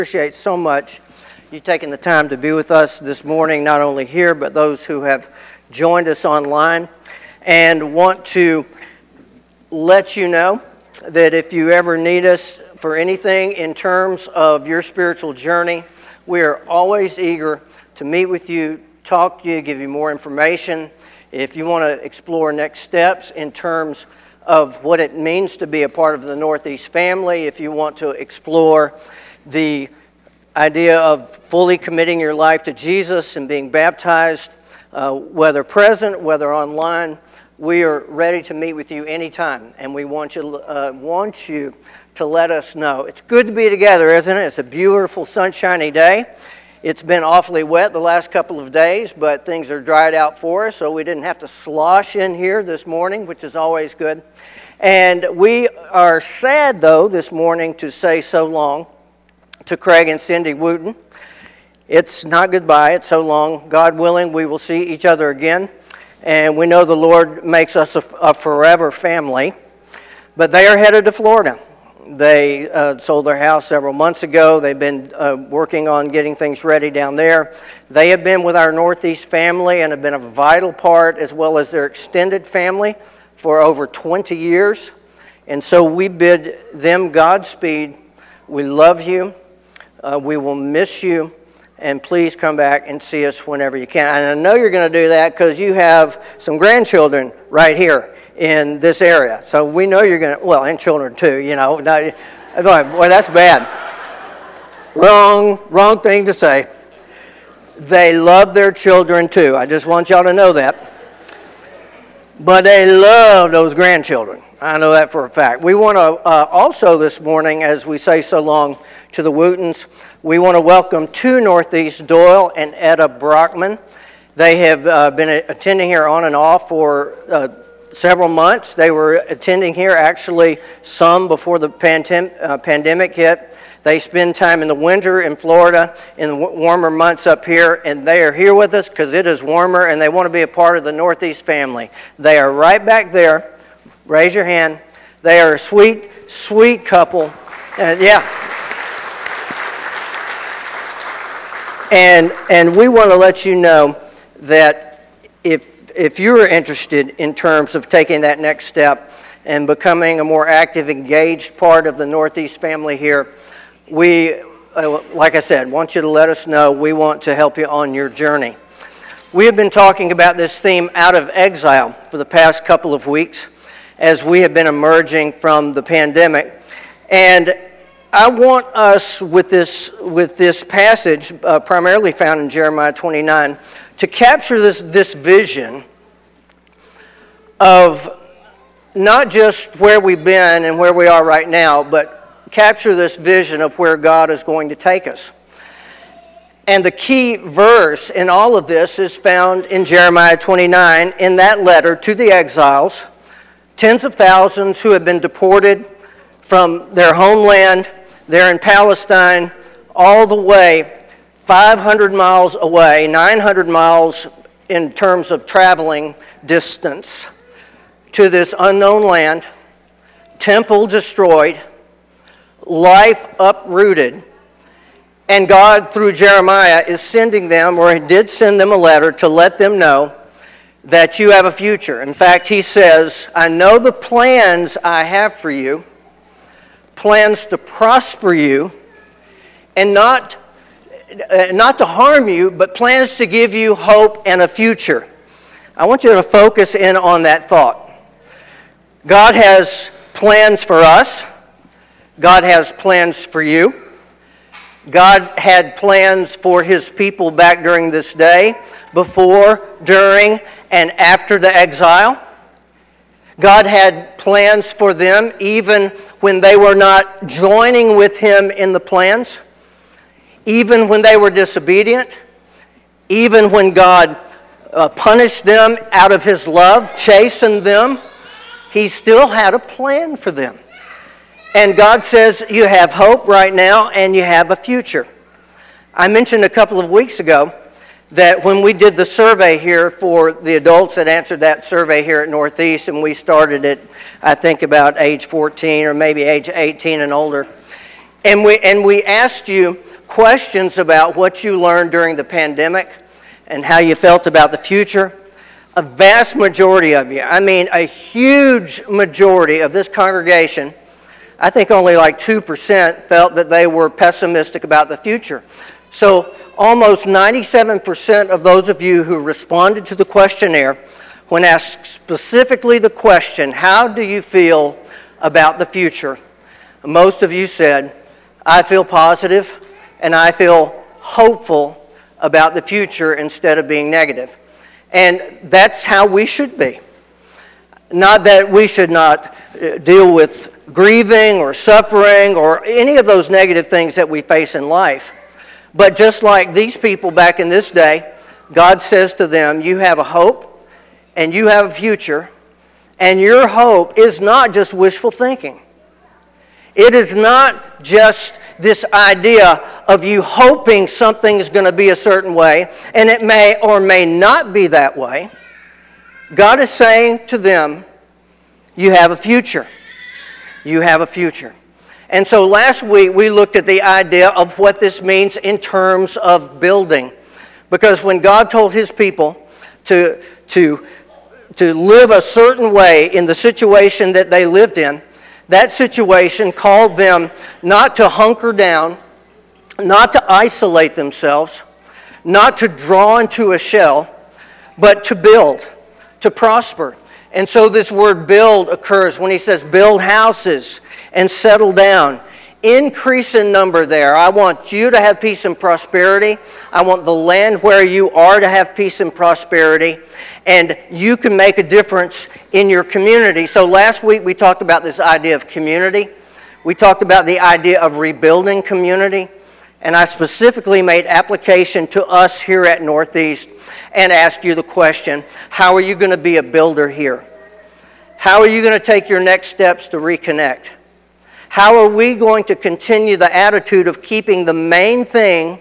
Appreciate so much you taking the time to be with us this morning, not only here, but those who have joined us online. And want to let you know that if you ever need us for anything in terms of your spiritual journey, we are always eager to meet with you, talk to you, give you more information. If you want to explore next steps in terms of what it means to be a part of the Northeast family, if you want to explore the idea of fully committing your life to Jesus and being baptized, whether present, whether online, we are ready to meet with you anytime, and we want you to let us know. It's good to be together, isn't it? It's a beautiful, sunshiny day. It's been awfully wet the last couple of days, but things are dried out for us, so we didn't have to slosh in here this morning, which is always good. And we are sad, though, this morning to say so long to Craig and Cindy Wooten. It's not goodbye, it's so long. God willing, we will see each other again. And we know the Lord makes us a forever family. But they are headed to Florida. They sold their house several months ago. They've been working on getting things ready down there. They have been with our Northeast family and have been a vital part, as well as their extended family, for over 20 years. And so we bid them Godspeed. We love you. We will miss you, and please come back and see us whenever you can. And I know you're going to do that because you have some grandchildren right here in this area. So we know you're going to, well, and children too, you know. Boy, that's bad. Wrong thing to say. They love their children too. I just want y'all to know that. But they love those grandchildren. I know that for a fact. We want to also this morning, as we say so long to the Wootens, we want to welcome to Northeast Doyle and Etta Brockman. They have been attending here on and off for several months. They were attending here actually some before the pandemic hit. They spend time in the winter in Florida, in the warmer months up here, and they are here with us because it is warmer and they want to be a part of the Northeast family. They are right back there. Raise your hand. They are a sweet, sweet couple. And we want to let you know that if you're interested in terms of taking that next step and becoming a more active, engaged part of the Northeast family here, we, like I said, want you to let us know. We want to help you on your journey. We have been talking about this theme, Out of Exile, for the past couple of weeks as we have been emerging from the pandemic. And I want us, with this passage, primarily found in Jeremiah 29, to capture this vision of not just where we've been and where we are right now, but capture this vision of where God is going to take us. And the key verse in all of this is found in Jeremiah 29, in that letter to the exiles, tens of thousands who have been deported from their homeland. They're in Palestine, all the way 500 miles away, 900 miles in terms of traveling distance, to this unknown land, temple destroyed, life uprooted. And God, through Jeremiah, is sending them, or he did send them a letter to let them know that you have a future. In fact, he says, I know the plans I have for you, plans to prosper you, and not to harm you, but plans to give you hope and a future. I want you to focus in on that thought. God has plans for us. God has plans for you. God had plans for his people back during this day, before, during, and after the exile. God had plans for them even when they were not joining with him in the plans, even when they were disobedient, even when God punished them out of his love, chastened them. He still had a plan for them. And God says you have hope right now and you have a future. I mentioned a couple of weeks ago that when we did the survey here for the adults that answered that survey here at Northeast, and we started it, I think, about age 14 or maybe age 18 and older, and we asked you, questions about what you learned during the pandemic and how you felt about the future, a vast majority of you, I mean a huge majority of this congregation, I think only like 2% felt that they were pessimistic about the future. So almost 97% of those of you who responded to the questionnaire, when asked specifically the question, how do you feel about the future? Most of you said, I feel positive and I feel hopeful about the future instead of being negative. And that's how we should be. Not that we should not deal with grieving or suffering or any of those negative things that we face in life. But just like these people back in this day, God says to them, you have a hope and you have a future, and your hope is not just wishful thinking. It is not just this idea of you hoping something is going to be a certain way, and it may or may not be that way. God is saying to them, you have a future. You have a future. And so last week we looked at the idea of what this means in terms of building. Because when God told his people to live a certain way in the situation that they lived in, that situation called them not to hunker down, not to isolate themselves, not to draw into a shell, but to build, to prosper. And so this word build occurs when he says build houses and settle down. Increase in number there. I want you to have peace and prosperity. I want the land where you are to have peace and prosperity. And you can make a difference in your community. So last week we talked about this idea of community. We talked about the idea of rebuilding community. And I specifically made application to us here at Northeast and asked you the question, how are you going to be a builder here? How are you going to take your next steps to reconnect? How are we going to continue the attitude of keeping the main thing,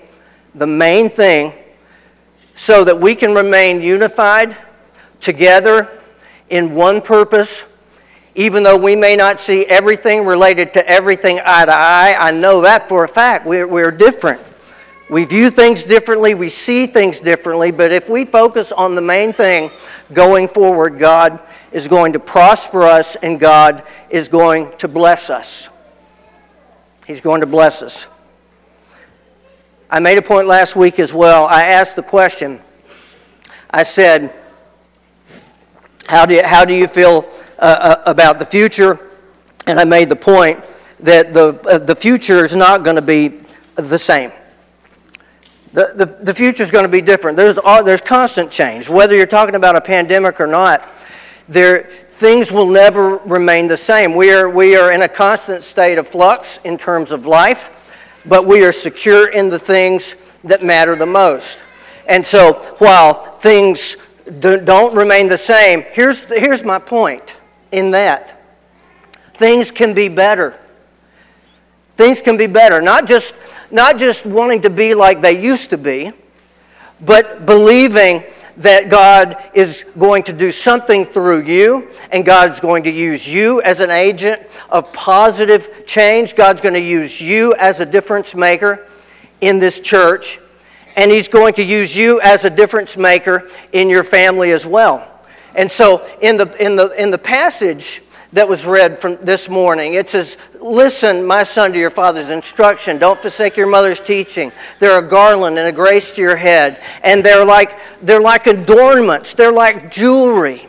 so that we can remain unified, together, in one purpose, even though we may not see everything related to everything eye to eye? I know that for a fact. We're different. We view things differently. We see things differently. But if we focus on the main thing going forward, God is going to prosper us and God is going to bless us. He's going to bless us. I made a point last week as well. I asked the question. I said, how do you feel about the future? And I made the point that the future is not going to be the same. The future is going to be different. There's constant change. Whether you're talking about a pandemic or not, things will never remain the same. We are in a constant state of flux in terms of life, but we are secure in the things that matter the most. And so while things don't remain the same, here's my point in that. Things can be better. Things can be better. Not just wanting to be like they used to be, but believing that God is going to do something through you, and God's going to use you as an agent of positive change. God's going to use you as a difference maker in this church, and He's going to use you as a difference maker in your family as well. And so in the passage that was read from this morning, it says, listen, my son, to your father's instruction. Don't forsake your mother's teaching. They're a garland and a grace to your head. And they're like adornments. They're like jewelry.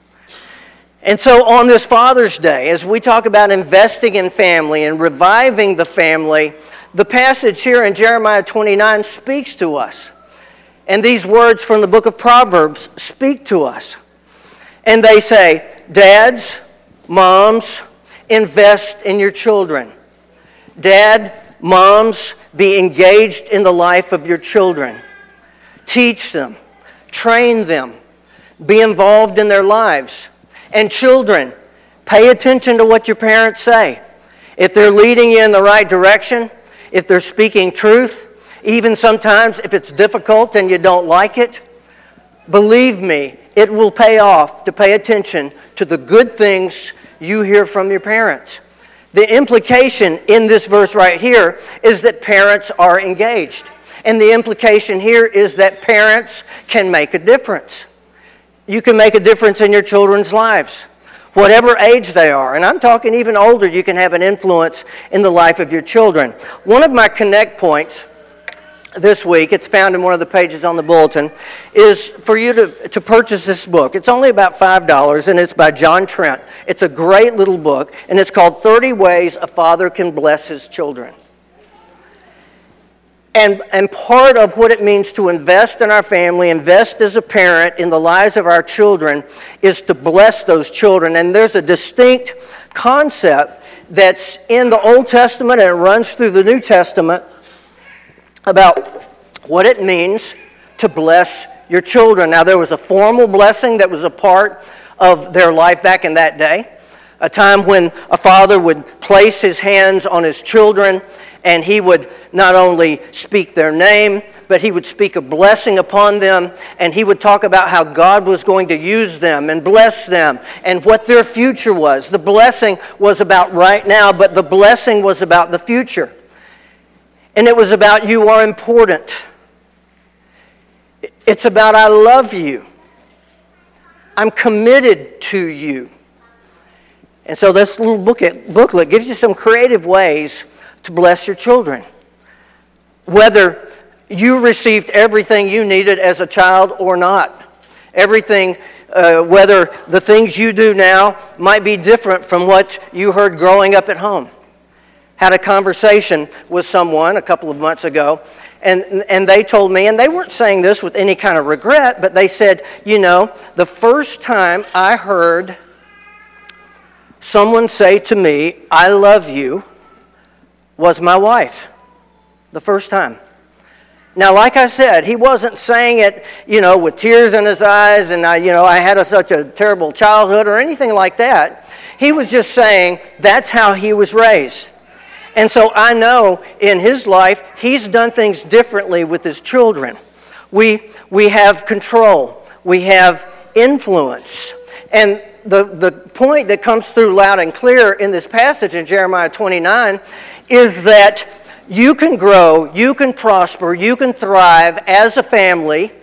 And so on this Father's Day, as we talk about investing in family and reviving the family, the passage here in Jeremiah 29 speaks to us. And these words from the book of Proverbs speak to us. And they say, dads, moms, invest in your children. Dad, moms, be engaged in the life of your children. Teach them, train them, be involved in their lives. And children, pay attention to what your parents say. If they're leading you in the right direction, if they're speaking truth, even sometimes if it's difficult and you don't like it, believe me, it will pay off to pay attention to the good things you hear from your parents. The implication in this verse right here is that parents are engaged. And the implication here is that parents can make a difference. You can make a difference in your children's lives, whatever age they are. And I'm talking even older, you can have an influence in the life of your children. One of my connect points this week, it's found in one of the pages on the bulletin, is for you to purchase this book. It's only about $5, and it's by John Trent. It's a great little book, and it's called 30 Ways a Father Can Bless His Children. And part of what it means to invest in our family, invest as a parent in the lives of our children, is to bless those children. And there's a distinct concept that's in the Old Testament and it runs through the New Testament about what it means to bless your children. Now, there was a formal blessing that was a part of their life back in that day, a time when a father would place his hands on his children and he would not only speak their name, but he would speak a blessing upon them, and he would talk about how God was going to use them and bless them and what their future was. The blessing was about right now, but the blessing was about the future. And it was about you are important. It's about I love you. I'm committed to you. And so this little booklet gives you some creative ways to bless your children. Whether you received everything you needed as a child or not. Everything, whether the things you do now might be different from what you heard growing up at home. Had a conversation with someone a couple of months ago, and they told me, and they weren't saying this with any kind of regret, but they said, you know, the first time I heard someone say to me, I love you, was my wife. The first time. Now, like I said, he wasn't saying it, you know, with tears in his eyes and I had such a terrible childhood or anything like that. He was just saying that's how he was raised. And so I know in his life, he's done things differently with his children. We have control. We have influence. And the point that comes through loud and clear in this passage in Jeremiah 29 is that you can grow, you can prosper, you can thrive as a family,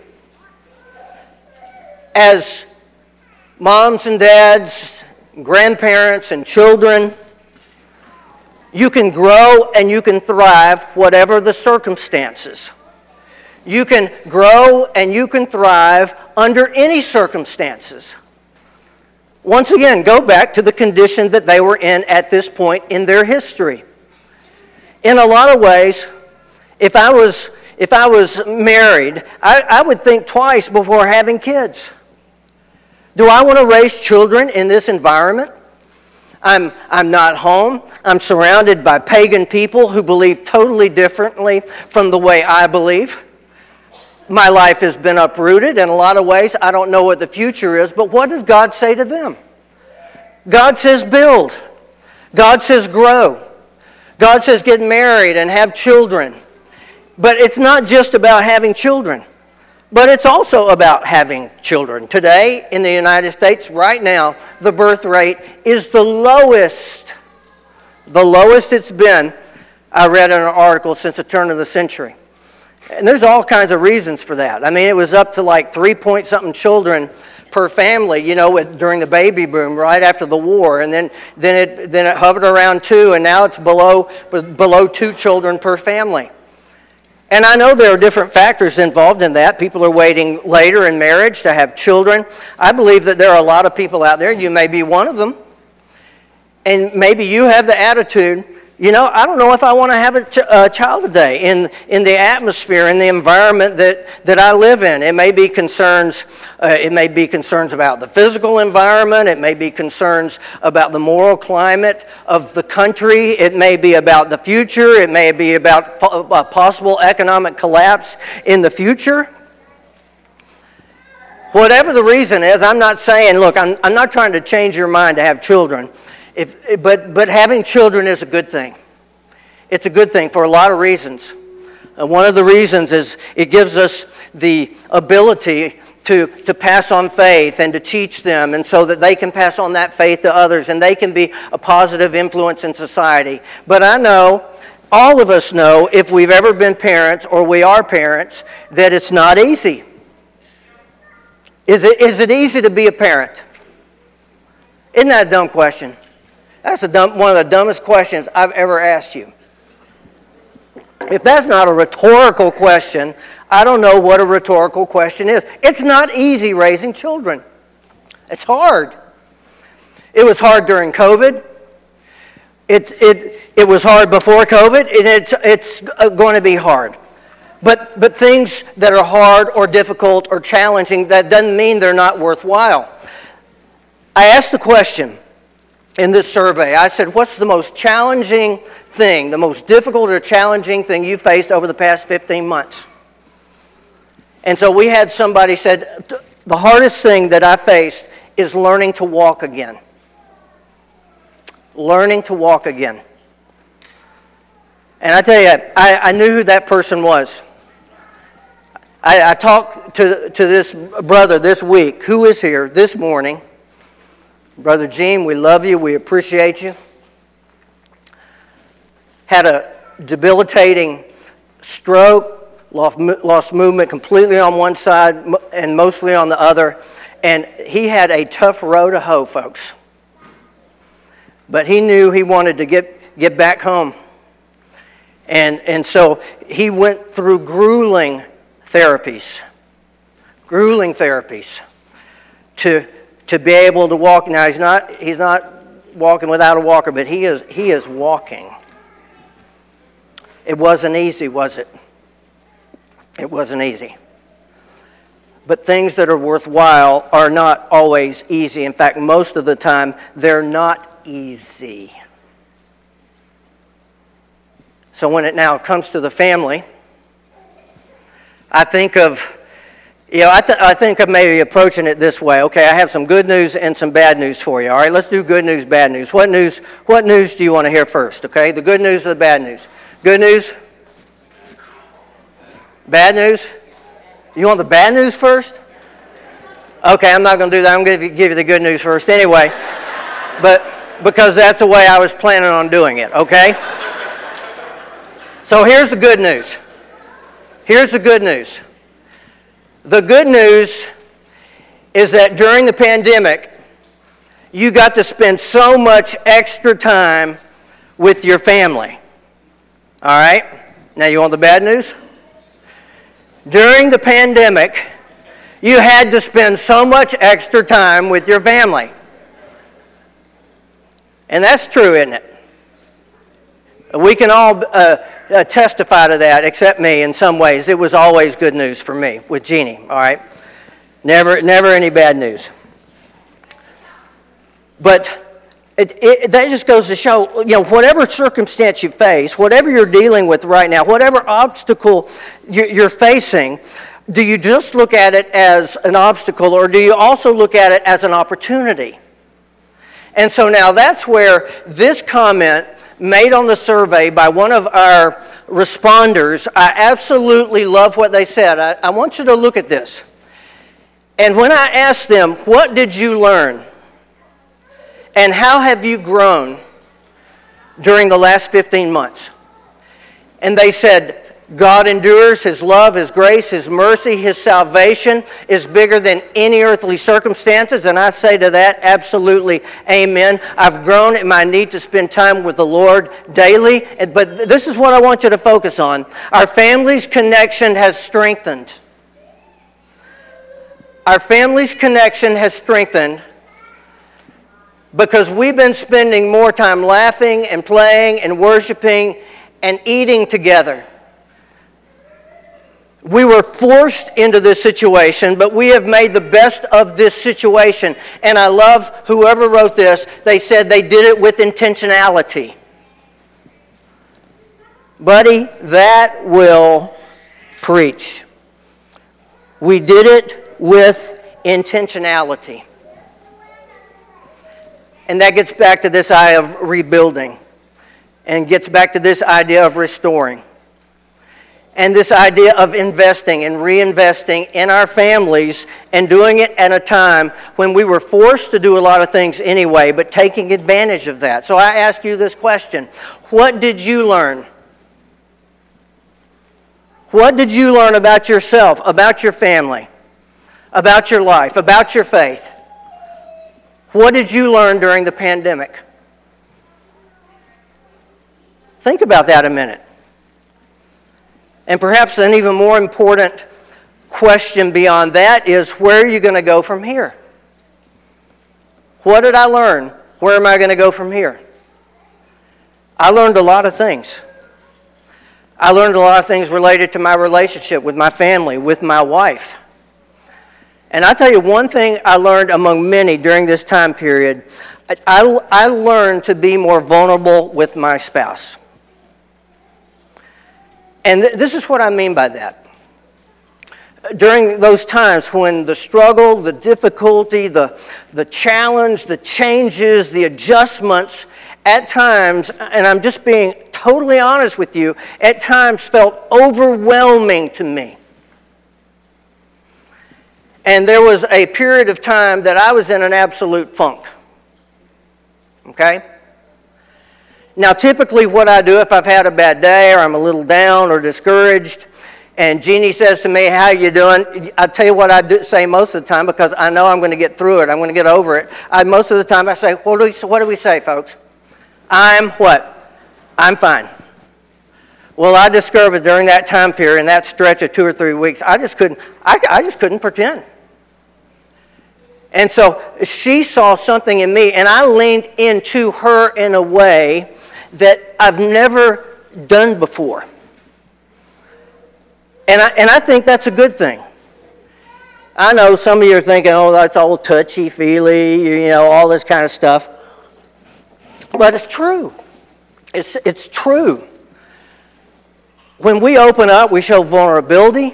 as moms and dads, grandparents and children. You can grow and you can thrive whatever the circumstances. You can grow and you can thrive under any circumstances. Once again, go back to the condition that they were in at this point in their history. In a lot of ways, if I was married, I would think twice before having kids. Do I want to raise children in this environment? I'm not home. I'm surrounded by pagan people who believe totally differently from the way I believe. My life has been uprooted in a lot of ways. I don't know what the future is, but what does God say to them? God says build. God says grow. God says get married and have children. But it's not just about having children, but it's also about having children. Today, in the United States, right now, the birth rate is the lowest it's been, I read in an article, since the turn of the century. And there's all kinds of reasons for that. I mean, it was up to like 3-point-something children per family, during the baby boom right after the war, and then it hovered around 2, and now it's below 2 children per family. And I know there are different factors involved in that. People are waiting later in marriage to have children. I believe that there are a lot of people out there, you may be one of them, and maybe you have the attitude, I don't know if I want to have a child today in the atmosphere, in the environment that I live in. It may be concerns. About the physical environment. It may be concerns about the moral climate of the country. It may be about the future. It may be about possible economic collapse in the future. Whatever the reason is, I'm not saying, look, I'm not trying to change your mind to have children. But having children is a good thing. It's a good thing for a lot of reasons. One of the reasons is it gives us the ability to pass on faith and to teach them, and so that they can pass on that faith to others and they can be a positive influence in society. But I know, all of us know, if we've ever been parents or we are parents, that it's not easy. Is it easy to be a parent? Isn't that a dumb question? That's one of the dumbest questions I've ever asked you. If that's not a rhetorical question, I don't know what a rhetorical question is. It's not easy raising children. It's hard. It was hard during COVID. It was hard before COVID, and it's going to be hard. But things that are hard or difficult or challenging, that doesn't mean they're not worthwhile. I asked the question in this survey. I said, what's the most challenging thing, the most difficult or challenging thing you faced over the past 15 months? And so we had somebody said, the hardest thing that I faced is learning to walk again. Learning to walk again. And I tell you, I knew who that person was. I talked to this brother this week, who is here this morning. Brother Gene, we love you. We appreciate you. Had a debilitating stroke, lost movement completely on one side and mostly on the other. And he had a tough row to hoe, folks. But he knew he wanted to get back home. And so he went through grueling therapies to be able to walk. Now he's not walking without a walker, but he is walking. It wasn't easy, was it? It wasn't easy. But things that are worthwhile are not always easy. In fact, most of the time, they're not easy. So when it now comes to the family, I think of maybe approaching it this way. Okay, I have some good news and some bad news for you. All right, let's do good news, bad news. What news do you want to hear first? Okay, the good news or the bad news? Good news? Bad news? You want the bad news first? Okay, I'm not going to do that. I'm going to give you the good news first anyway. But because that's the way I was planning on doing it, okay? So here's the good news. Here's the good news. The good news is that during the pandemic, you got to spend so much extra time with your family. All right? Now you want the bad news? During the pandemic, you had to spend so much extra time with your family. And that's true, isn't it? We can all testify to that, except me in some ways. It was always good news for me with Jeannie, all right? Never any bad news. But that just goes to show, whatever circumstance you face, whatever you're dealing with right now, whatever obstacle you're facing, do you just look at it as an obstacle, or do you also look at it as an opportunity? And so now that's where this comment made on the survey by one of our responders, I absolutely love what they said. I want you to look at this. And when I asked them, what did you learn? And how have you grown during the last 15 months? And they said, God endures, His love, His grace, His mercy, His salvation is bigger than any earthly circumstances. And I say to that, absolutely, amen. I've grown in my need to spend time with the Lord daily. But this is what I want you to focus on. Our family's connection has strengthened. Our family's connection has strengthened because we've been spending more time laughing and playing and worshiping and eating together. We were forced into this situation, but we have made the best of this situation. And I love whoever wrote this. They said they did it with intentionality. Buddy, that will preach. We did it with intentionality. And that gets back to this idea of rebuilding and gets back to this idea of restoring. and this idea of investing and reinvesting in our families and doing it at a time when we were forced to do a lot of things anyway, but taking advantage of that. So I ask you this question: what did you learn? What did you learn about yourself, about your family, about your life, about your faith? What did you learn during the pandemic? Think about that a minute. And perhaps an even more important question beyond that is, where are you going to go from here? What did I learn? Where am I going to go from here? I learned a lot of things. I learned a lot of things related to my relationship with my family, with my wife. And I'll tell you one thing I learned among many during this time period. I learned to be more vulnerable with my spouse. And this is what I mean by that. During those times when the struggle, the difficulty, the challenge, the changes, the adjustments, at times, and I'm just being totally honest with you, at times felt overwhelming to me. And there was a period of time that I was in an absolute funk. Okay? Now, typically what I do if I've had a bad day or I'm a little down or discouraged, and Jeannie says to me, "How you doing?" I tell you what I say most of the time, because I know I'm going to get through it. I'm going to get over it. Most of the time I say, what do we say, folks? I'm what? I'm fine. Well, I discovered during that time period, in that stretch of 2 or 3 weeks, I just couldn't pretend. And so she saw something in me, and I leaned into her in a way that I've never done before. And I think that's a good thing. I know some of you are thinking, oh, that's all touchy-feely, all this kind of stuff. But it's true. It's true. When we open up, we show vulnerability.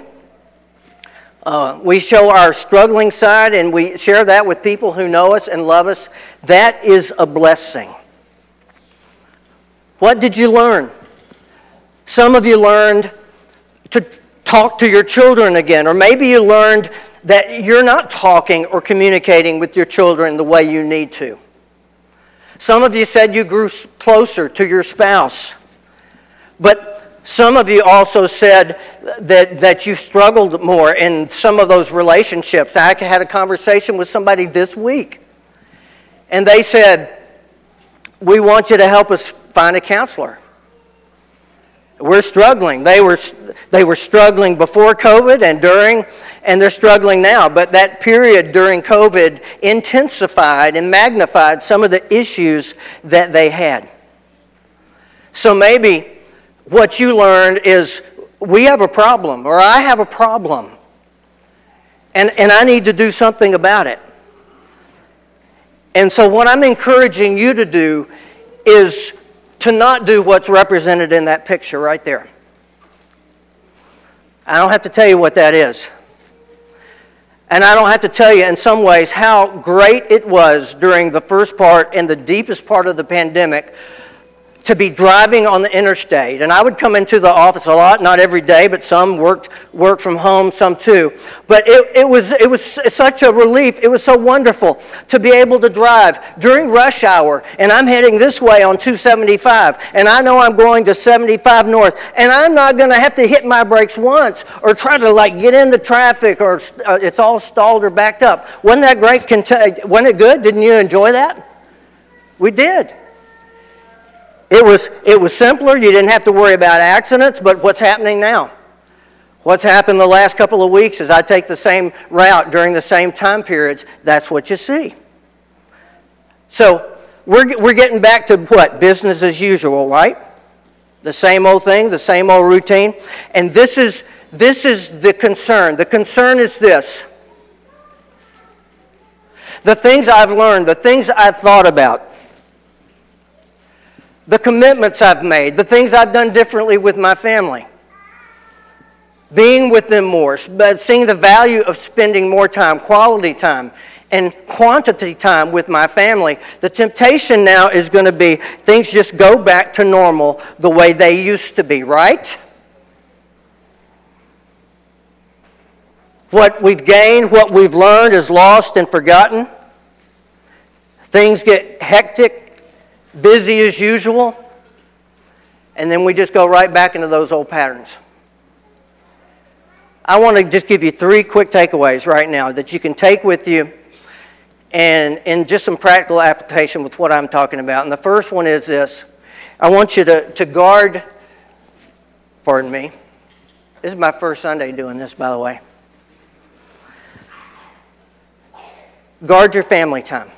We show our struggling side, and we share that with people who know us and love us. That is a blessing. What did you learn? Some of you learned to talk to your children again, or maybe you learned that you're not talking or communicating with your children the way you need to. Some of you said you grew closer to your spouse, but some of you also said that you struggled more in some of those relationships. I had a conversation with somebody this week, and they said, "We want you to help us find a counselor. We're struggling." They were struggling before COVID and during, and they're struggling now. But that period during COVID intensified and magnified some of the issues that they had. So maybe what you learned is, we have a problem, or I have a problem, and I need to do something about it. And so what I'm encouraging you to do is to not do what's represented in that picture right there. I don't have to tell you what that is. And I don't have to tell you in some ways how great it was during the first part and the deepest part of the pandemic to be driving on the interstate. And I would come into the office a lot, not every day, but some worked from home, some too. But it was such a relief. It was so wonderful to be able to drive during rush hour, and I'm heading this way on 275, and I know I'm going to 75 north, and I'm not going to have to hit my brakes once or try to get in the traffic, or it's all stalled or backed up. Wasn't that great? Wasn't it good? Didn't you enjoy that? We did. It was simpler. You didn't have to worry about accidents. But what's happening now? What's happened the last couple of weeks is I take the same route during the same time periods. That's what you see. So we're getting back to what? Business as usual, right? The same old thing, the same old routine. And this is the concern. The concern is this. The things I've learned, the things I've thought about, the commitments I've made, the things I've done differently with my family, being with them more, but seeing the value of spending more time, quality time, and quantity time with my family. The temptation now is going to be things just go back to normal the way they used to be, right? What we've gained, what we've learned is lost and forgotten. Things get hectic, busy as usual, and then we just go right back into those old patterns. I want to just give you 3 quick takeaways right now that you can take with you and just some practical application with what I'm talking about. And the first one is this. I want you to guard, pardon me. This is my first Sunday doing this, by the way. Guard your family time.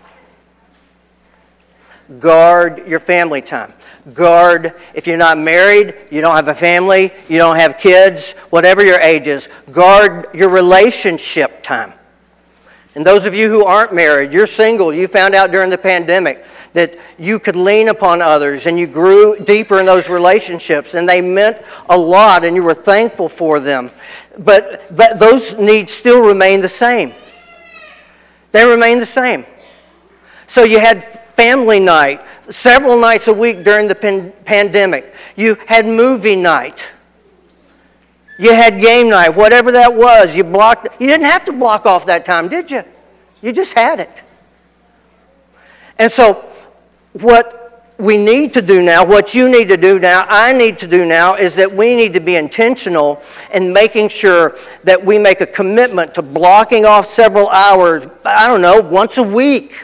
Guard your family time. Guard, if you're not married, you don't have a family, you don't have kids, whatever your age is, guard your relationship time. And those of you who aren't married, you're single, you found out during the pandemic that you could lean upon others and you grew deeper in those relationships and they meant a lot and you were thankful for them. But those needs still remain the same. They remain the same. So you had family night several nights a week during the pandemic. You had movie night. You had game night, whatever that was. You didn't have to block off that time, did you? You just had it. And so what we need to do now, what you need to do now, I need to do now, is that we need to be intentional in making sure that we make a commitment to blocking off several hours, once a week,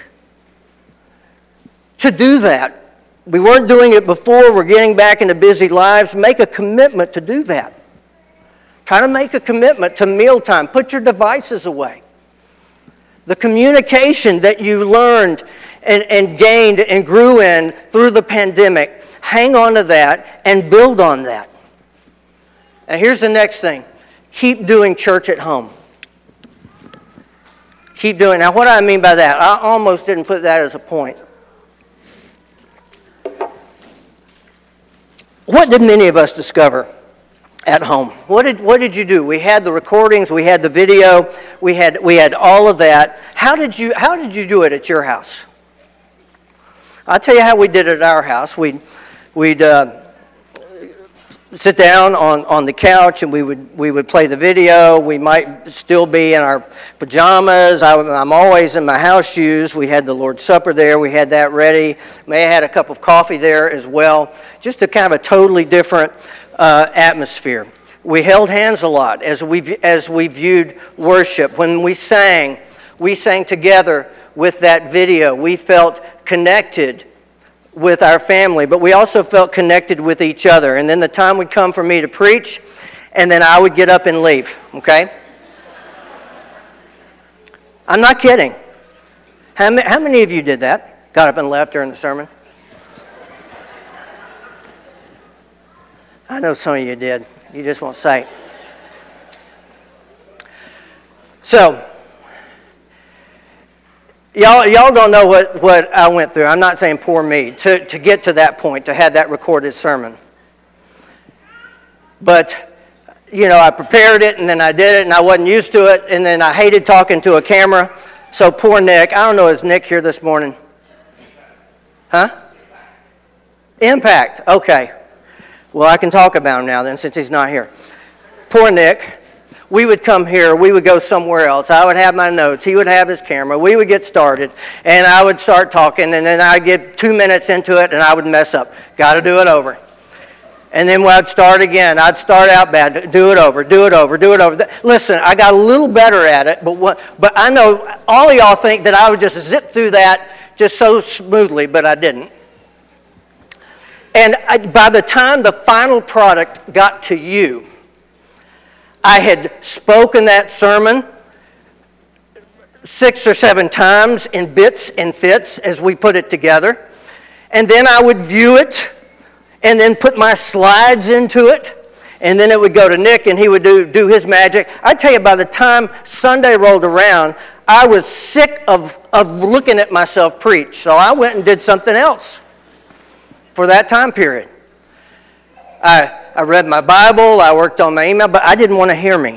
to do that. We weren't doing it before. We're getting back into busy lives. Make a commitment to do that. Try to make a commitment to mealtime. Put your devices away. The communication that you learned and gained and grew in through the pandemic, hang on to that and build on that. And here's the next thing. Keep doing church at home. Keep doing. Now, what do I mean by that? I almost didn't put that as a point. What did many of us discover at home? What did you do? We had the recordings, we had the video, we had all of that. How did you do it at your house? I'll tell you how we did it at our house. We'd sit down on the couch and we would play the video. We might still be in our pajamas. I'm always in my house shoes. We had the Lord's Supper there. We had that ready. May have had a cup of coffee there as well. Just a kind of a totally different atmosphere. We held hands a lot as we viewed worship. When we sang together with that video. We felt connected with our family, but we also felt connected with each other. And then the time would come for me to preach, and then I would get up and leave, okay? I'm not kidding. How many of you did that? Got up and left during the sermon? I know some of you did. You just won't say it. So, y'all don't know what I went through. I'm not saying poor me, to get to that point, to have that recorded sermon. But, I prepared it, and then I did it, and I wasn't used to it, and then I hated talking to a camera. So poor Nick. I don't know, is Nick here this morning? Huh? Impact. Okay. Well, I can talk about him now then, since he's not here. Poor Nick. We would come here, we would go somewhere else. I would have my notes, he would have his camera, we would get started, and I would start talking, and then I'd get 2 minutes into it, and I would mess up. Got to do it over. And then when I'd start again, I'd start out bad, do it over. Listen, I got a little better at it, but I know all of y'all think that I would just zip through that just so smoothly, but I didn't. And by the time the final product got to you, I had spoken that sermon 6 or 7 times in bits and fits as we put it together. And then I would view it and then put my slides into it. And then it would go to Nick and he would do his magic. I tell you, by the time Sunday rolled around, I was sick of looking at myself preach. So I went and did something else for that time period. I read my Bible, I worked on my email, but I didn't want to hear me.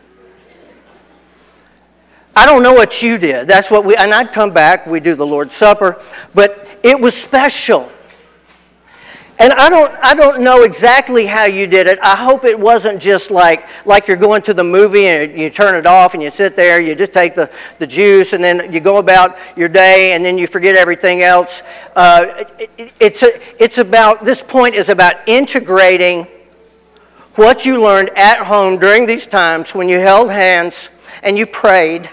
I don't know what you did. That's what and I'd come back, we do the Lord's Supper, but it was special. And I don't know exactly how you did it. I hope it wasn't just like you're going to the movie and you turn it off and you sit there, you just take the juice and then you go about your day and then you forget everything else. It's about, this point is about integrating what you learned at home during these times when you held hands and you prayed.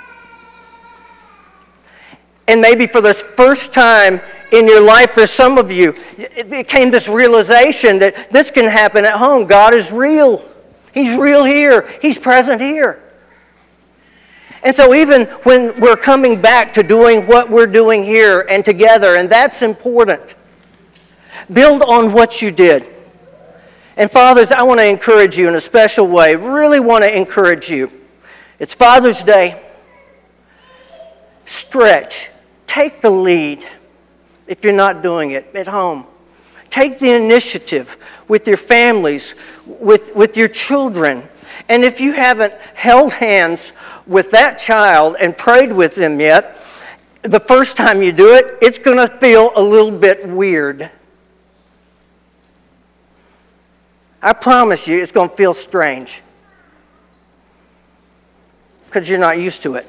And maybe for the first time in your life, for some of you, it came this realization that this can happen at home. God is real. He's real here. He's present here. And so even when we're coming back to doing what we're doing here and together, and that's important, build on what you did. And fathers, I want to encourage you in a special way, really want to encourage you. It's Father's Day. Stretch. Take the lead. If you're not doing it at home, take the initiative with your families, with your children. And if you haven't held hands with that child and prayed with them yet, the first time you do it, it's going to feel a little bit weird. I promise you, it's going to feel strange because you're not used to it.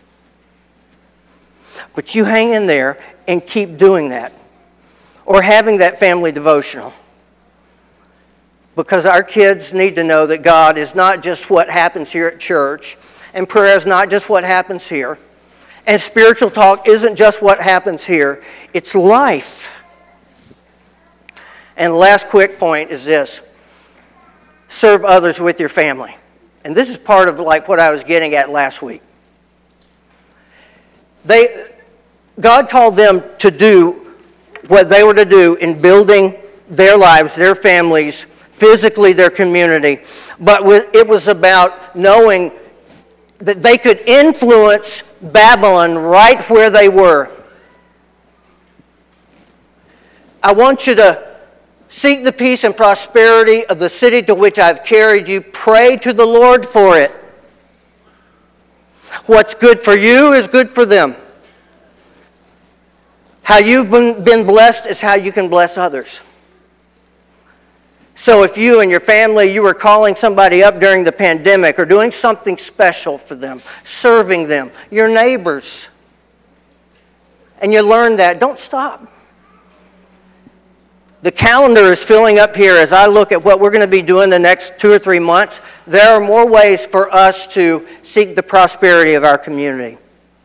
But you hang in there and keep doing that, or having that family devotional. Because our kids need to know that God is not just what happens here at church, and prayer is not just what happens here, and spiritual talk isn't just what happens here, it's life. And the last quick point is this: serve others with your family. And this is part of like what I was getting at last week. God called them to do what they were to do in building their lives, their families, physically their community. But it was about knowing that they could influence Babylon right where they were. I want you to seek the peace and prosperity of the city to which I've carried you. Pray to the Lord for it. What's good for you is good for them. How you've been blessed is how you can bless others. So if you and your family, you were calling somebody up during the pandemic or doing something special for them, serving them, your neighbors, and you learned that, don't stop. The calendar is filling up here as I look at what we're going to be doing the next 2 or 3 months. There are more ways for us to seek the prosperity of our community.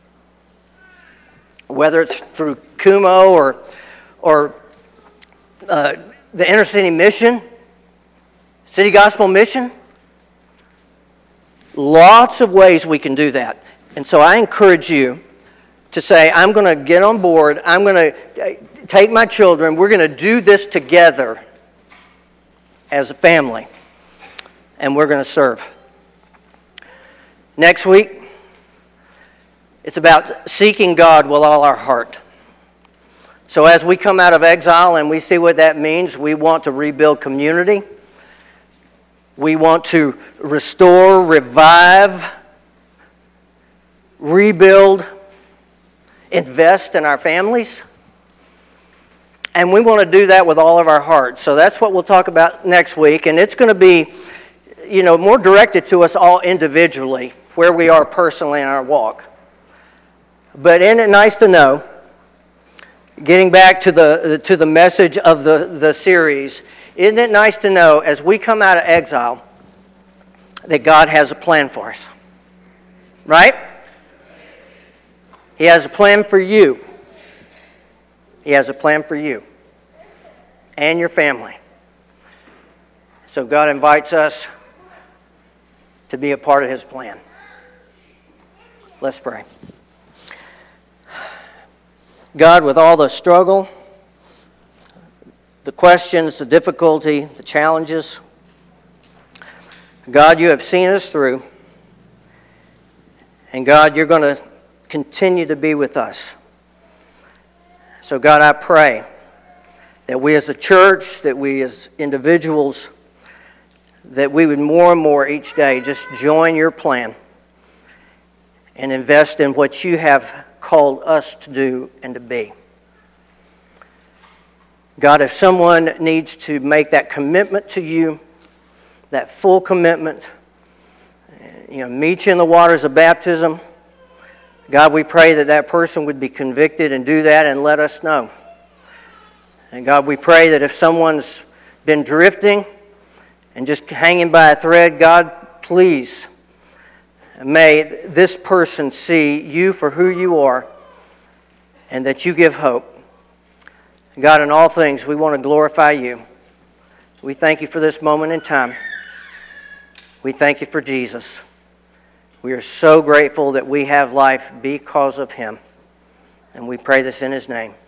Whether it's through Kumo or the Inner City Mission, City Gospel Mission. Lots of ways we can do that. And so I encourage you to say, I'm going to get on board. I'm going to take my children. We're going to do this together as a family. And we're going to serve. Next week, it's about seeking God with all our heart. So as we come out of exile and we see what that means, we want to rebuild community. We want to restore, revive, rebuild, invest in our families. And we want to do that with all of our heart. So that's what we'll talk about next week. And it's going to be, more directed to us all individually, where we are personally in our walk. But isn't it nice to know, getting back to the message of the series, isn't it nice to know as we come out of exile that God has a plan for us? Right? He has a plan for you. He has a plan for you and your family. So God invites us to be a part of His plan. Let's pray. God, with all the struggle, the questions, the difficulty, the challenges, God, you have seen us through. And God, you're going to continue to be with us. So God, I pray that we as a church, that we as individuals, that we would more and more each day just join your plan and invest in what you have called us to do and to be. God, if someone needs to make that commitment to you, that full commitment, meet you in the waters of baptism, God, we pray that that person would be convicted and do that and let us know. And God, we pray that if someone's been drifting and just hanging by a thread, God, please, may this person see you for who you are and that you give hope. God, in all things, we want to glorify you. We thank you for this moment in time. We thank you for Jesus. We are so grateful that we have life because of him. And we pray this in his name.